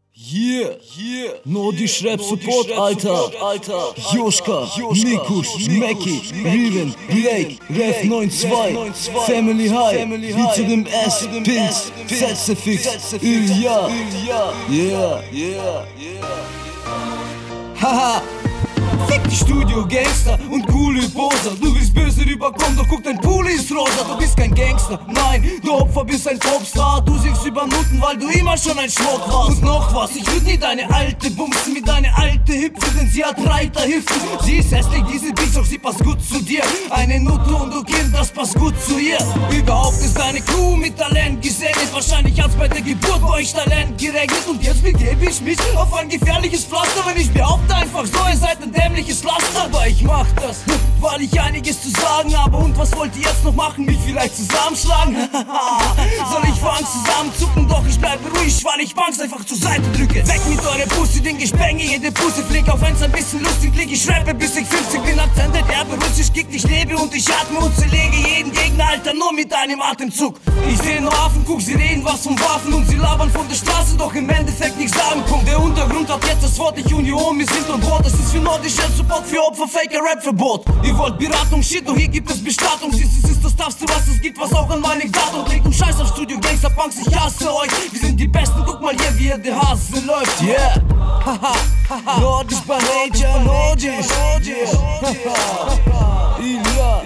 Nordisch Rap Support, Alter. Joschka, Nikusch, Mackie, Riven, Blake, Ref 92, Family High, wie zu dem S, Pilz, Setzefix, Ilya. Haha. Fick die Studio-Gangster und coole Poser. Du willst böse rüberkommen, doch guck, dein Pulli ist rosa. Du bist kein Gangster, nein, du Opfer bist ein Popstar. Du singst über Nutten, weil du immer schon ein Schmuck warst. Und noch was, ich würd nie deine alte bumsen wie deine alte Hüpfe, denn sie hat Reiterhüften. Sie ist hässlich, diese Bitch, doch sie passt gut zu dir. Eine Nutte und du Kind, das passt gut zu ihr. Überhaupt ist deine Crew mit Talent gesegnet. Wahrscheinlich hat's bei der Geburt bei euch Talent geregnet. Und jetzt begebe ich mich auf ein gefährliches Pflaster, wenn ich behaupte einfach so, ihr seid ein dämliches Laster. Aber ich mach das, weil ich einiges zu sagen habe. Und was wollt ihr jetzt noch machen? Mich vielleicht zusammenschlagen? Soll ich vor Angst zusammenzucken? Doch ich bleibe ruhig, weil ich Banks einfach zur Seite drücke. Weg mit eurer Pussy, den Gespenge, jede Pussy flink. Auch wenn's ein bisschen lustig klingt, ich rappe bis ich 50 bin. Akzente, derbe Russisch kickt, ich lebe und ich atme und zerlege jeden Gegner, Alter, nur mit einem Atemzug. Ich seh nur Affen, guck, sie reden was von Waffen und sie labern von der Straße, doch im Endeffekt nichts sagen. Punkt. Der Untergrund hat jetzt das Wort, ich und die Homies sind an Bord. Das ist für nordische Support, für Opfer, Faker, Rap-Verbot. Ihr wollt Beratung, Shit, doch hier gibt es Bestattung. Es ist das Toughste, was es gibt, was auch an meine Datum trägt. Und scheiß auf Studio, Gangster, Punks, ich hasse euch. Wir sind die Besten, guck mal hier, wie der Hase läuft. Yeah, haha, Nordisch bei Nature, Nordisch. Ilya.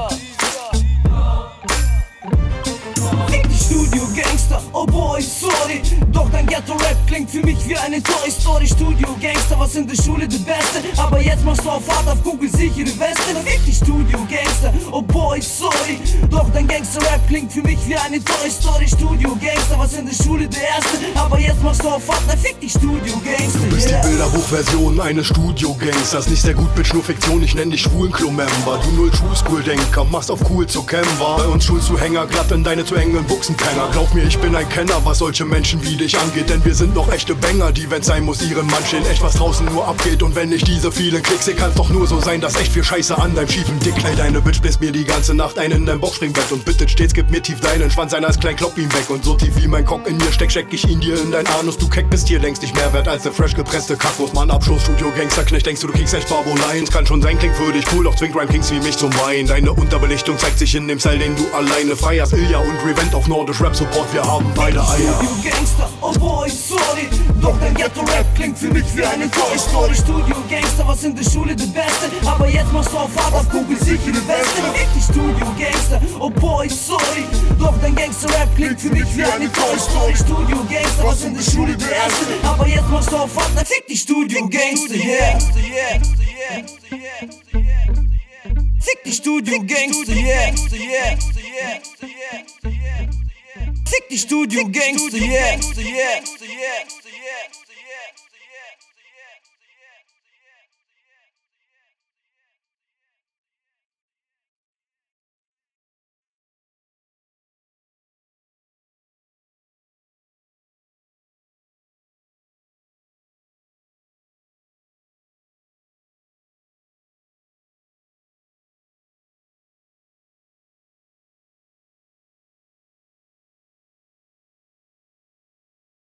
Fick die Studio-Gangster, oh boy, sorry. Doch dein Ghetto-Rap klingt für mich wie eine Toy Story. Studio-Gangster, was in der Schule der Beste. Aber jetzt machst du auf Hard auf Google sichere Weste. Fick die Studio-Gangster, oh boy, sorry. Doch dein Gangster-Rap klingt für mich wie eine Toy Story. Studio-Gangster, was in der Schule der Erste. Aber jetzt machst du auf Hard, fick die Studio-Gangster. Du bist die Bilderbuchversion eines Studio-Gangsters. Nicht sehr gut, Bitch, nur Fiktion, ich nenn dich Schwulen-Klo-Member. Du null True-School-Denker, machst auf cool zu Camber. Bei uns schulst du Hänger, glatt in deine zu engen Buchsenpenner. Glaub mir, ich bin ein Kenner, was solche Menschen wie dich angeht. Denn wir sind noch echte Banger, die, wenn's sein muss, ihren Mann stehen. Echt, was draußen nur abgeht. Und wenn nicht diese vielen Klicks, hier kann's doch nur so sein, dass echt viel Scheiße an deinem schiefen Dick. Ey, deine Bitch bläst mir die ganze Nacht ein in dein Boxspringbett. Und bittet stets, gib mir tief deinen Schwanz, einer ist klein, klopp ihn weg. Und so tief wie mein Cock in mir steckt, steck ich ihn dir in dein Anus. Du Keck bist hier längst nicht mehr wert als der fresh gepresste Kackos. Mann, Abschluss, Studio-Gangster-Knecht, denkst du kriegst echt Barbo-Lines. Kann schon sein, klingt für dich cool, doch zwingt Rhyme-Kings wie mich zum Wein. Deine Unterbelichtung zeigt sich in dem Style, den du alleine feierst. Ilya und Revent auf Nordisch Rap Support, wir haben beide Eier. Studio-Gangster, oh boy, sorry. Doch dein Ghetto-Rap klingt für mich wie eine Toy Story. Studio-Gangster, was in der Schule der Beste. Aber jetzt machst du auf Hard auf Google sichere Weste. Fick die Studio-Gangster, oh boy, sorry. Doch dein Gangster-Rap klingt für mich wie eine Toy Story. Studio-Gangster, was in der Schule der Erste. Aber jetzt machst du auf Hard, fick die Studio-Gangster, yeah. Fick die Studio-Gangster, yeah. Fick die Studio-Gangster, yeah.